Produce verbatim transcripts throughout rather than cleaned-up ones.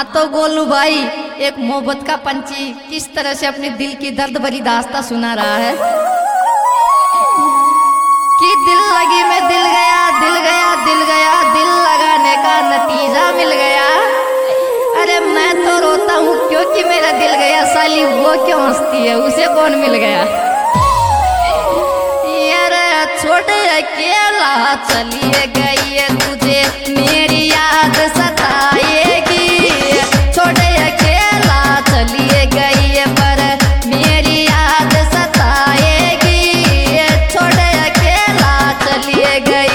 हाँ तो गोलू भाई, एक मोहब्बत का पंछी किस तरह से अपने दिल की दर्द भरी दास्तां सुना रहा है कि दिल लगी में दिल गया, दिल गया, दिल गया, दिल लगाने का नतीजा मिल गया। अरे मैं तो रोता हूँ क्योंकि मेरा दिल गया, साली वो क्यों हंसती है, उसे कौन मिल गया। यार छोटे अकेला चलिए गई है, तुझे मेरी याद सताएगी। छोटे अकेला चलिए गई है पर मेरी याद सताएगी। छोटे अकेला चलिए गई।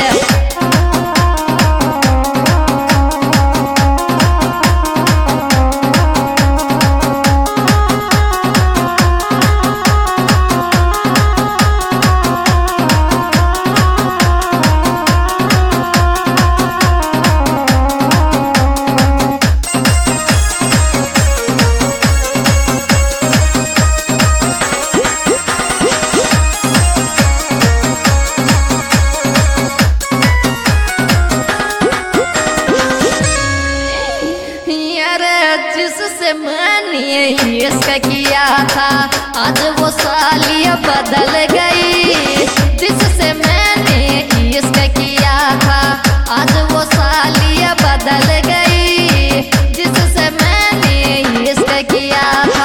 जिससे मैंने इश्क किया था आज वो साली बदल गई। जिससे मैंने इश्क किया था आज वो साली बदल गई। जिससे मैंने इश्क किया था।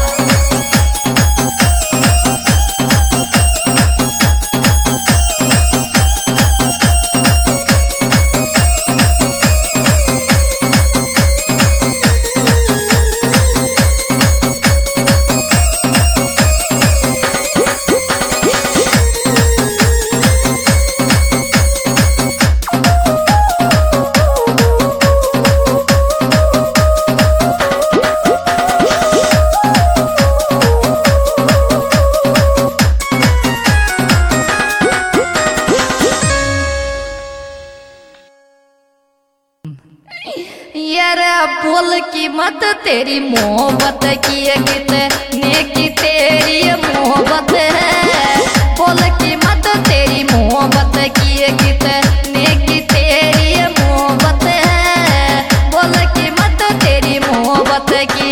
यार बोल की मत तेरी मोहब्बत की कितने की तेरी मोहब्बत है। बोल की मत तेरी मोहब्बत की कितने की तेरी मोहब्बत है। बोल की मत तेरी मोहब्बत की।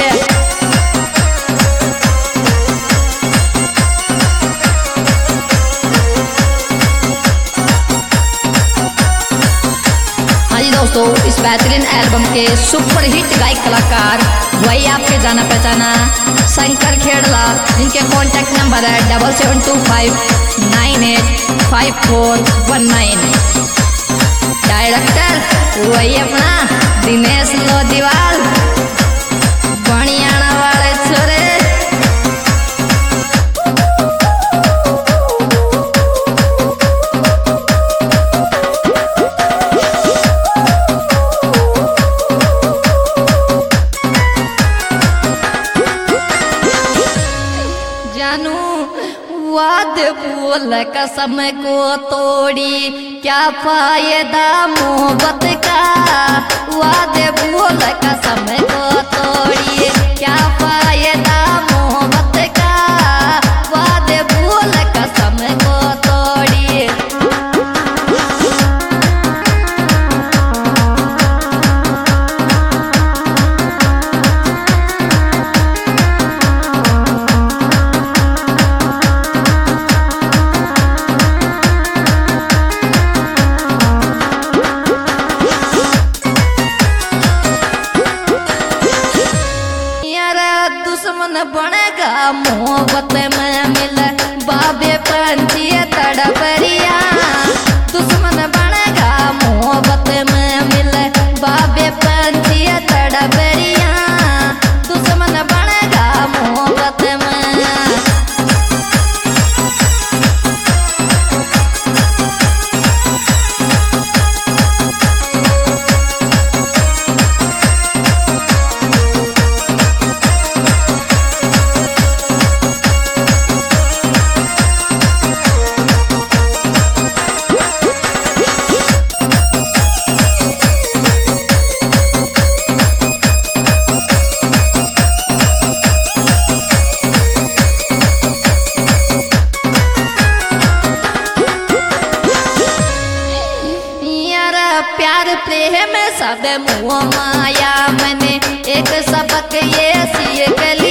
दोस्तों इस बेहतरीन एल्बम के सुपर हिट गायक कलाकार वही आपके जाना पहचाना शंकर खेड़ला, जिनके कॉन्टैक्ट नंबर है double seven two five nine eight five four one nine. Director वही अपना दिनेश लोदीवाल, बनियाना वाले छोरे। वाद बोल कसम को तोड़ी क्या फायदा मोहब्बत का। वाद बोल कसम को तोड़ी क्या फायदा मोहब्बत का। वाद बोल कसम को तोड़ी। दुश्मन बनेगा मोहब्बत में मिल बाबे पंछी तड़परिया। दुश्मन बनेगा मोहब्बत में मिल बाबे पंछी तड़परिया। दुश्मन बनेगा मोहब्बत में। माया मैंने एक सबक ये सीख लिया।